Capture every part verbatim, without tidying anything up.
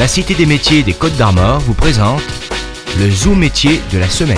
La Cité des métiers des Côtes d'Armor vous présente le Zoom métier de la semaine.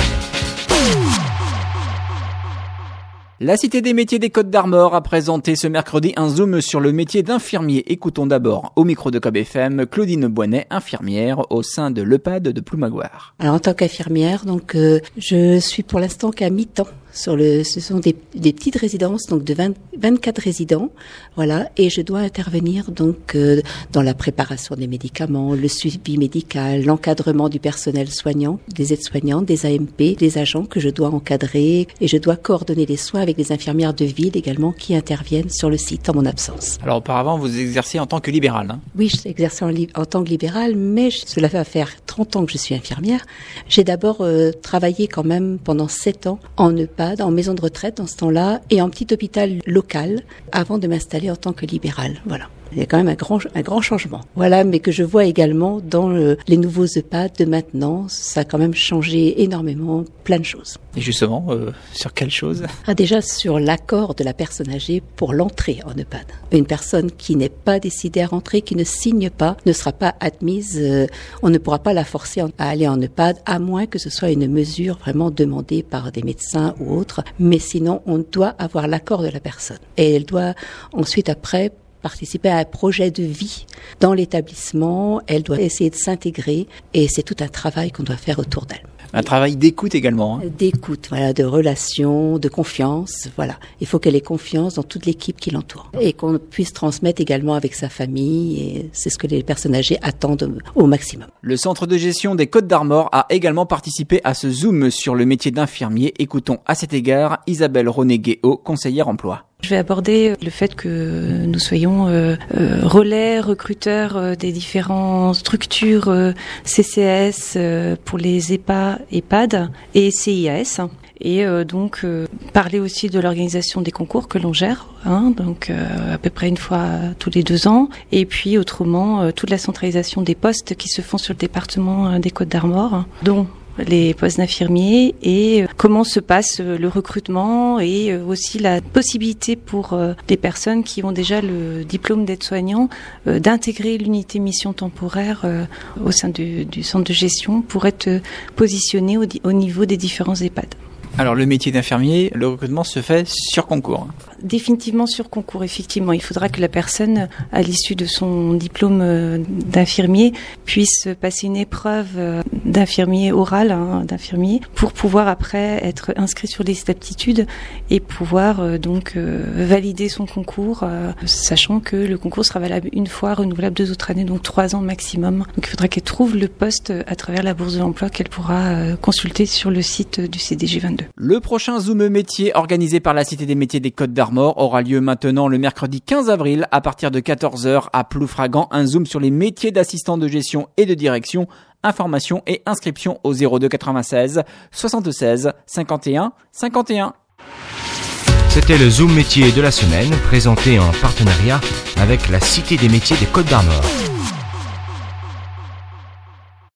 La Cité des métiers des Côtes d'Armor a présenté ce mercredi un Zoom sur le métier d'infirmier. Écoutons d'abord au micro de Cob F M Claudine Boinet, infirmière au sein de l'E P A D de Ploumagoar. Alors en tant qu'infirmière, donc euh, je suis pour l'instant qu'à mi-temps. Sur le, ce sont des, des petites résidences, donc de vingt, vingt-quatre résidents, voilà, et je dois intervenir donc euh, dans la préparation des médicaments, le suivi médical, l'encadrement du personnel soignant, des aides-soignantes, des A M P, des agents que je dois encadrer, et je dois coordonner les soins avec les infirmières de ville également qui interviennent sur le site en mon absence. Alors auparavant, vous exerciez en tant que libérale, hein ? Oui, je exerçais en, li- en tant que libérale, mais je, cela va faire trente ans que je suis infirmière. J'ai d'abord euh, travaillé quand même pendant sept ans en E P A, en maison de retraite dans ce temps-là et en petit hôpital local avant de m'installer en tant que libérale. Voilà. Il y a quand même un grand, un grand changement. Voilà, mais que je vois également dans le, les nouveaux E P A D de maintenant. Ça a quand même changé énormément, plein de choses. Et justement, euh, sur quelles choses ? Ah, déjà sur l'accord de la personne âgée pour l'entrée en E P A D. Une personne qui n'est pas décidée à rentrer, qui ne signe pas, ne sera pas admise. Euh, on ne pourra pas la forcer à aller en E P A D, à moins que ce soit une mesure vraiment demandée par des médecins ou autres. Mais sinon, on doit avoir l'accord de la personne. Et elle doit ensuite, après, participer à un projet de vie dans l'établissement. Elle doit essayer de s'intégrer et c'est tout un travail qu'on doit faire autour d'elle. Un travail d'écoute également. Hein. D'écoute, voilà, de relation, de confiance, voilà. Il faut qu'elle ait confiance dans toute l'équipe qui l'entoure et qu'on puisse transmettre également avec sa famille et c'est ce que les personnes âgées attendent au maximum. Le centre de gestion des Côtes d'Armor a également participé à ce Zoom sur le métier d'infirmier. Écoutons à cet égard Isabelle René-Guéot, conseillère emploi. Je vais aborder le fait que nous soyons euh, euh, relais, recruteurs euh, des différentes structures euh, C C S euh, pour les E P A, E P A D et C I A S. Et euh, donc euh, parler aussi de l'organisation des concours que l'on gère, hein, donc euh, à peu près une fois tous les deux ans. Et puis autrement, euh, toute la centralisation des postes qui se font sur le département euh, des Côtes d'Armor, hein, dont les postes d'infirmiers et comment se passe le recrutement et aussi la possibilité pour les personnes qui ont déjà le diplôme d'aide-soignant d'intégrer l'unité mission temporaire au sein du, du centre de gestion pour être positionné au, au niveau des différents E P A D. Alors le métier d'infirmier, le recrutement se fait sur concours. Définitivement sur concours, effectivement. Il faudra que la personne, à l'issue de son diplôme d'infirmier, puisse passer une épreuve d'infirmier oral, hein, d'infirmier, pour pouvoir après être inscrit sur les listes d'aptitudes et pouvoir euh, donc euh, valider son concours, euh, sachant que le concours sera valable une fois, renouvelable deux autres années, donc trois ans maximum. Donc il faudra qu'elle trouve le poste à travers la bourse de l'emploi qu'elle pourra euh, consulter sur le site du C D G vingt-deux. Le prochain Zoom métier organisé par la Cité des métiers des Côtes d'Armor aura lieu maintenant le mercredi quinze avril à partir de quatorze heures à Ploufragan. Un Zoom sur les métiers d'assistant de gestion et de direction. Information et inscription au zéro deux quatre-vingt-seize soixante-seize cinquante et un cinquante et un. C'était le Zoom métier de la semaine présenté en partenariat avec la Cité des métiers des Côtes d'Armor.